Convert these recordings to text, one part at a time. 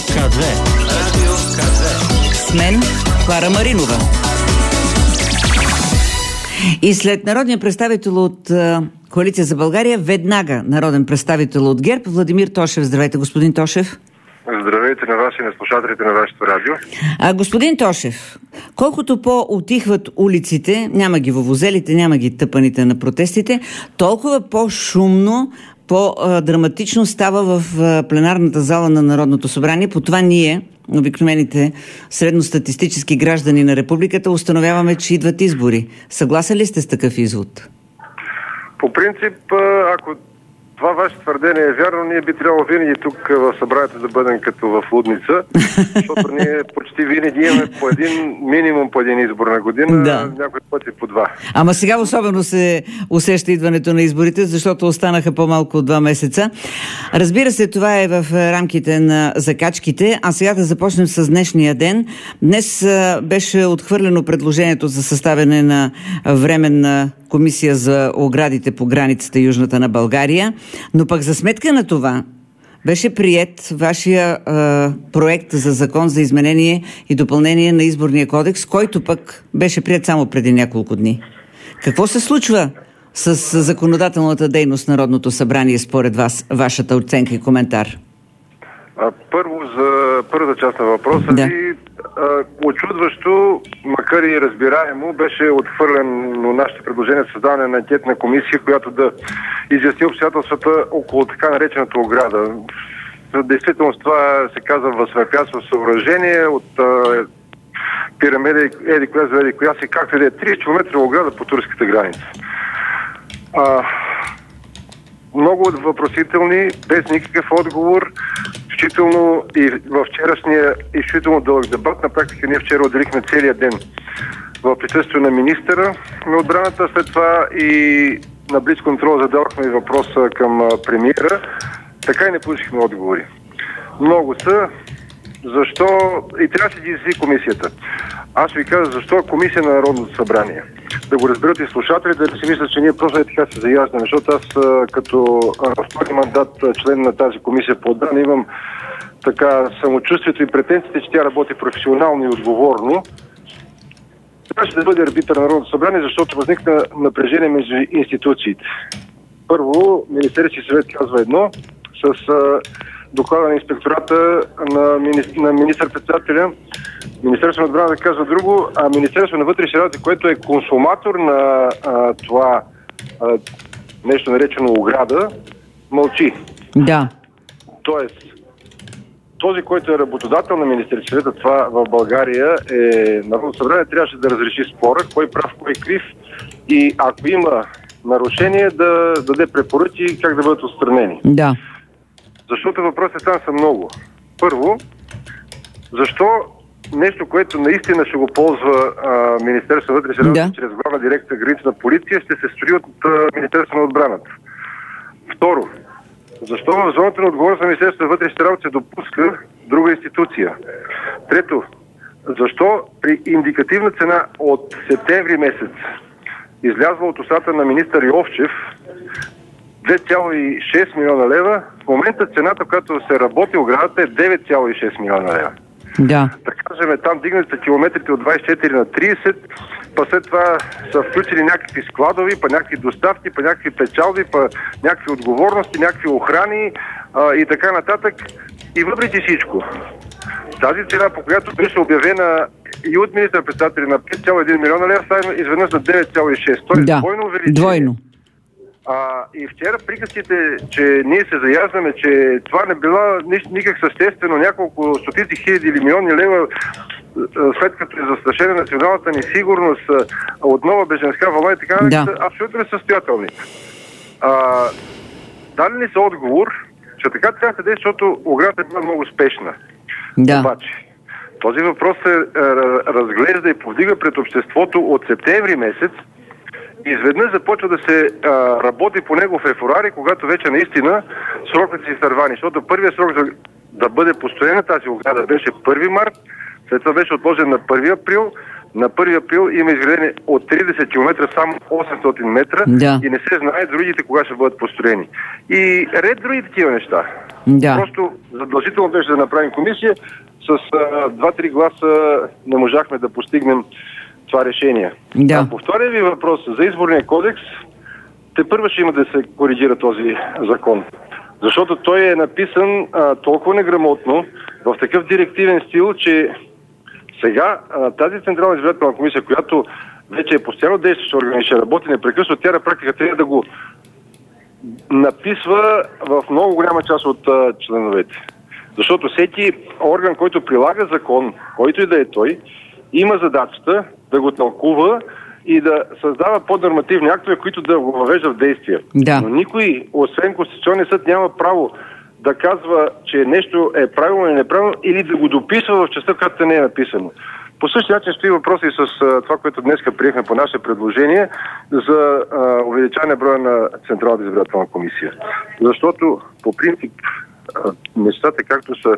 КЗ. Радио КЗ. С мен Клара Маринова. И след народния представител от Коалиция за България, веднага народен представител от ГЕРБ, Владимир Тошев. Здравейте, господин Тошев. Здравейте на вас и на слушателите на вашето радио. Господин Тошев, колкото по-утихват улиците, няма ги вувузелите, няма ги тъпаните на протестите, толкова по-шумно, по-драматично става в пленарната зала на Народното събрание. По това ние, обикновените средностатистически граждани на републиката, установяваме, че идват избори. Съгласен ли сте с такъв извод? По принцип, ако това ваше твърдение е вярно, ние би трябвало винаги тук в събранието да бъдем като в лудница, защото ние почти винаги имаме минимум по един избор на година, да. Някой път и по два. Ама сега особено се усеща идването на изборите, защото останаха по-малко от 2 месеца. Разбира се, това е в рамките на закачките, а сега да започнем с днешния ден. Днес беше отхвърлено предложението за съставяне на временна комисия за оградите по границата южната на България, но пък за сметка на това беше приет вашия проект за закон за изменение и допълнение на Изборния кодекс, който пък беше приет само преди няколко дни. Какво се случва с законодателната дейност на Народното събрание според вас, вашата оценка и коментар? Първо за първата част на въпроса ви, очудващо, макар и разбираемо, беше отхвърлено нашето предложение за създаване на анкетна комисия, която да изясни обстоятелствата около така наречената ограда. Действително това се казва възпрепятствено съоръжение от пирамида еди коя си, както и да е 30 км ограда по турската граница. Много въпросителни, без никакъв отговор, включително и във вчерашния изключително дълъг дебат. На практика ние вчера отделихме целия ден в присъствие на министъра на отбраната. След това и на блицконтрол задавахме въпроса към премиера. Така и не получихме отговори. Много са. Защо? И трябва да се изясни комисията. Аз ви казах защо комисия на Народното събрание. Да го разберат и слушателите, да си мислят, че ние просто така се заяждаме, защото аз като втори мандат член на тази комисия по отбрана имам така самочувствието и претенциите, че тя работи професионално и отговорно. Трябваше да бъде арбитър на Народното събрание, защото възникна напрежение между институциите. Първо, Министерският съвет казва едно, с доклада на инспектората на министър-председателя, Министерството на отбраната казва друго, а Министерството на вътрешните работи, което е консуматор на това нещо наречено ограда, мълчи. Да. Тоест, този, който е работодател на Министерския съвет, това в България е Народното събрание, трябваше да разреши спора, кой прав, кой крив и ако има нарушение, да даде препоръки как да бъдат отстранени. Да. Защото въпросите там са много. Първо, защо нещо, което наистина ще го ползва Министерството на вътрешните работи чрез главна дирекция гранична полиция, ще се строи от Министерството на отбраната. Второ, защо в зоната на отговорност на Министерството на вътрешните работи се допуска друга институция? Трето, защо при индикативна цена от септември месец, излязла от устата на министър Йовчев, 2,6 милиона лева, в момента цената, която се работи оградата е 9,6 милиона лева. Да. Да кажем, там дигнат километрите от 24 на 30, па след това са включили някакви складови, па някакви доставки, па някакви печалби, па някакви отговорности, някакви охрани и така нататък. И въпреки всичко, тази цена, по която беше обявена и от министър-председателя на 5,1 милиона лева, става изведнъж на 9,6. Тоест двойно увеличение. Двойно. И вчера приказките, че ние се заяждаме, че това не било никак съществено, няколко стотици хиляди или милиони лева, след като е застрашена националната ни сигурност, отново беженска вълна и така, са абсолютно несъстоятелни. Дали ли са отговор, че така трябва да се действа, защото оградата е била много успешна. Да. Обаче, този въпрос се разглежда и повдига пред обществото от септември месец. Изведнъж започва да се работи по него в февруари, когато вече наистина срокът си изтървани. Защото първият срок за да бъде построена тази ограда беше 1 март, след това беше отложен на 1 април. На 1 април има изградени от 30 км само 800 метра и не се знае другите кога ще бъдат построени. И ред други такива неща. Да. Просто задължително беше да направим комисия. С 2-3 гласа не можахме да постигнем това решение. Да. По втория ви въпрос за изборния кодекс, тепърва ще има да се коригира този закон. Защото той е написан толкова неграмотно, в такъв директивен стил, че сега тази Централна избирателна комисия, която вече е постоянно действаща орган и ще работи непрекъснато, тя на практика трябва да го написва в много голяма част от членовете. Защото всеки орган, който прилага закон, който и да е той, има задачата да го тълкува и да създава поднормативни актове, които да го въвеждат в действие. Да. Но никой, освен Конституционния съд, няма право да казва, че нещо е правилно или неправилно, или да го дописва в частта, която не е написано. По същия начин стои въпрос и с това, което днеска приехме по наше предложение за увеличаване броя на Централната избирателна комисия. Защото по принцип нещата, както са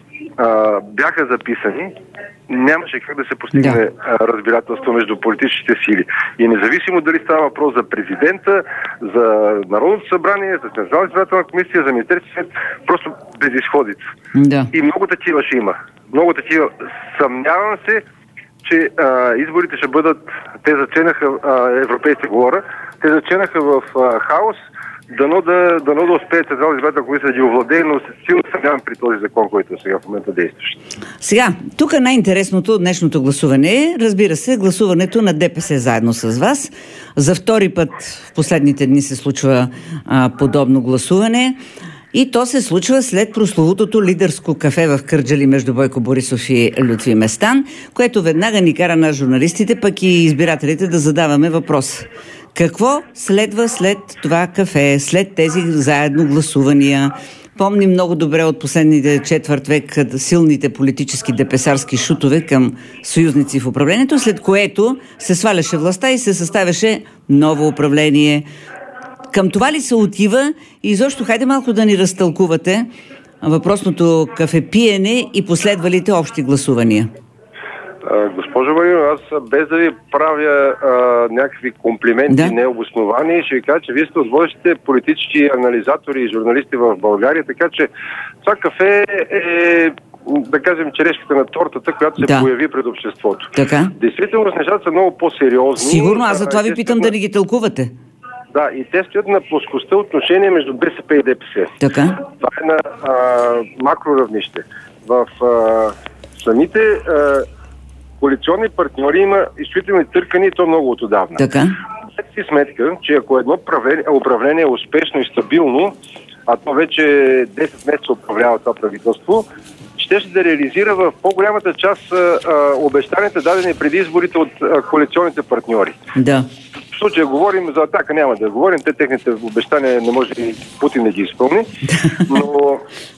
бяха записани, нямаше как да се постигне разбирателство между политическите сили. И независимо дали става въпрос за президента, за Народното събрание, за Централна избирателна комисия, за Министерския съвет, просто безизходица. Да. И много такива ще има. Много такива. Съмнявам се, че изборите ще бъдат, те заченаха, европейците говоря, те заченаха в хаос. Дано да успее Централна избирателна комисия да ги овладее, но силно съмнявам при този закон, който е сега в момента действащ. Сега, тук най-интересното от днешното гласуване е, разбира се, гласуването на ДПС заедно с вас. За втори път в последните дни се случва подобно гласуване. И то се случва след прословутото лидерско кафе в Кърджали между Бойко Борисов и Лютви Местан, което веднага ни кара на журналистите, пък и избирателите да задаваме въпрос. Какво следва след това кафе, след тези заедно гласувания? Помним много добре от последните четвърт век силните политически депесарски шутове към съюзници в управлението, след което се сваляше властта и се съставяше ново управление. Към това ли се отива и изобщо хайде малко да ни разтълкувате въпросното кафепиене и последвалите общи гласувания? Госпожо Марина, аз без да ви правя някакви комплименти необосновани, ще ви кажа, че вие сте от водещите политически анализатори и журналисти в България, така че това кафе е, да кажем, черешката на тортата, която се появи пред обществото. Така. Действително, нещата са много по-сериозни. Сигурно, аз за това ви питам да ни ги тълкувате. Да, и те стоят на плоскостта отношение между БСП и ДПС. Така. Това е на макроравнище. В самите коалиционни партньори има изключително търкани и то много отдавна. Така. Дайте си сметка, че ако едно управление е успешно и стабилно, а то вече 10 месеца управлява това правителство, ще да реализира в по-голямата част обещанията, дадени преди изборите от коалиционните партньори. Да. В случая говорим за Атака, няма да говорим, техните обещания не може и Путин да ги изпълни, но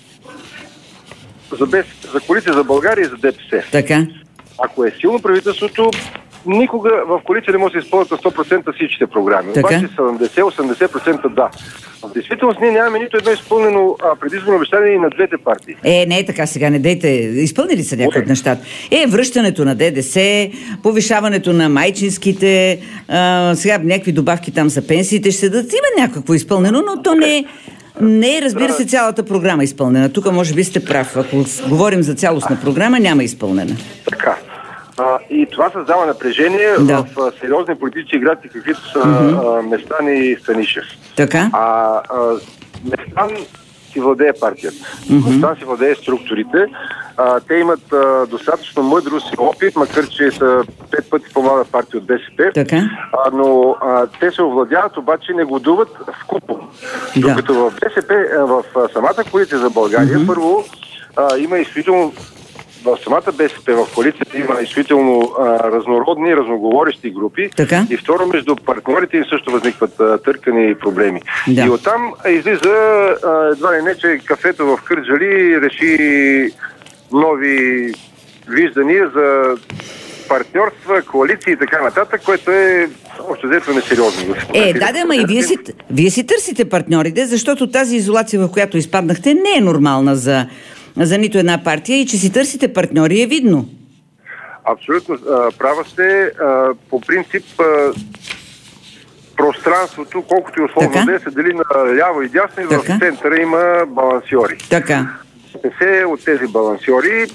за коалиция за България и за ДПС. Така. Ако е силно правителството, никога в коалиция не може да се изпълнят на 100% всичките програми. Обаче 70-80% да. В действителност ние нямаме нито едно изпълнено предизборно обещание и на двете партии. Не е така сега, не дейте. Изпълнили са някои от нещата. Връщането на ДДС, повишаването на майчинските, сега някакви добавки там за пенсиите ще се дадат. Има някакво изпълнено, но то не е, разбира се, цялата програма изпълнена. Тук може би сте прав. Ако говорим за цялостна програма, няма изпълнена. Така. И това създава напрежение в сериозни политически играчи, каквито са Местан и Станишев. Така. Местан си владее партията. Местан си владее структурите. Те имат достатъчно мъдрост и опит, макар че са 5 пъти по-млада партия от БСП. Така. Но те се овладяват, обаче не годуват вкупом. Докато в БСП, в самата коалиция за България, първо има изключително в самата БСП, в коалицията има изключително разнородни, разноговорещи групи. Така? И второ, между партньорите им също възникват търкани и проблеми. Да. И оттам излиза едва ли не, че кафето в Кърджали реши нови виждания за партньорства, коалиции и така нататък, което е общо взето несериозно. Ама и вие си търсите партньорите, защото тази изолация, в която изпаднахте, не е нормална за нито една партия и че си търсите партньори е видно. Абсолютно права сте. По принцип пространството, колкото и условно да се дели на ляво и дясно и в центъра има балансьори. Така. От тези балансьори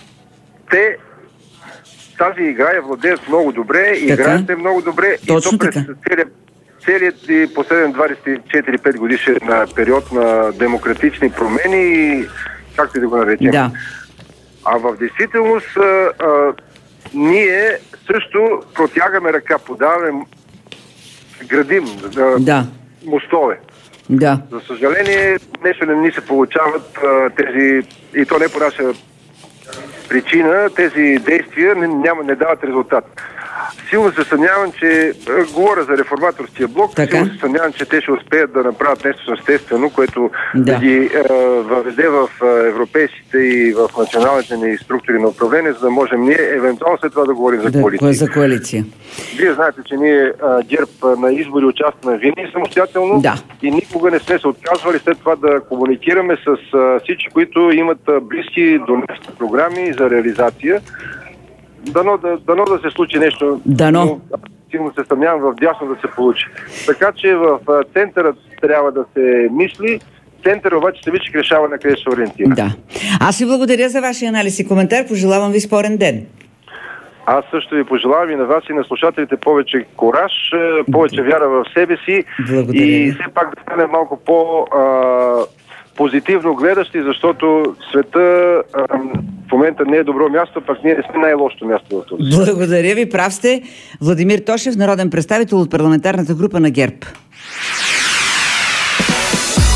тази игра я владеят много добре, играят много добре. Точно и то през целият и последен 24-5 годишен период на демократични промени, както и да го наречем. Да. А в действителност ние също протягаме ръка, подаваме, градим мостове. Да. За съжаление, нещо не ни се получават тези, и то не по наша причина, тези действия не дават резултат. Силно се съмнявам, че говоря за реформаторския блок, силно се съмнявам, че те ще успеят да направят нещо съществено, което да ги въведе в европейските и в националните ни структури на управление, за да можем ние евентуално след това да говорим за коалиция. За коалиция. Вие знаете, че ние ГЕРБ на избори участваме винаги самостоятелно и никога не сме се отказвали след това да комуникираме с всички, които имат близки до нашите програми за реализация. Дано да се случи нещо. Дано. Силно се съмнявам в дясно да се получи. Така че в центъра трябва да се мисли. Центъра обаче се вижда решава на къде се ориентира. Да. Аз ви благодаря за вашия анализ и коментар. Пожелавам ви спорен ден. Аз също ви пожелавам и на вас и на слушателите повече кураж, повече вяра в себе си. Благодаря. И все пак да стане малко позитивно гледащи, защото света в момента не е добро място, пък ние не сме най-лошото място в този. Благодаря ви, прав сте. Владимир Тошев, народен представител от парламентарната група на ГЕРБ.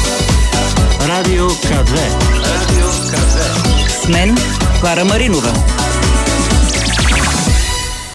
Радио К2. С мен Клара Маринова.